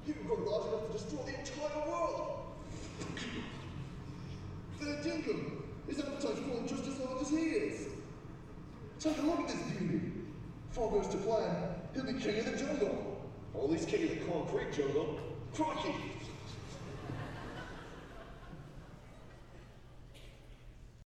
He can grow large enough to destroy the entire world. Fair dinkum! His appetite's growing just as large as he is. Take a look at this beauty. If all goes to plan, he'll be king of the jungle. Or at least king of the concrete jungle. Crikey!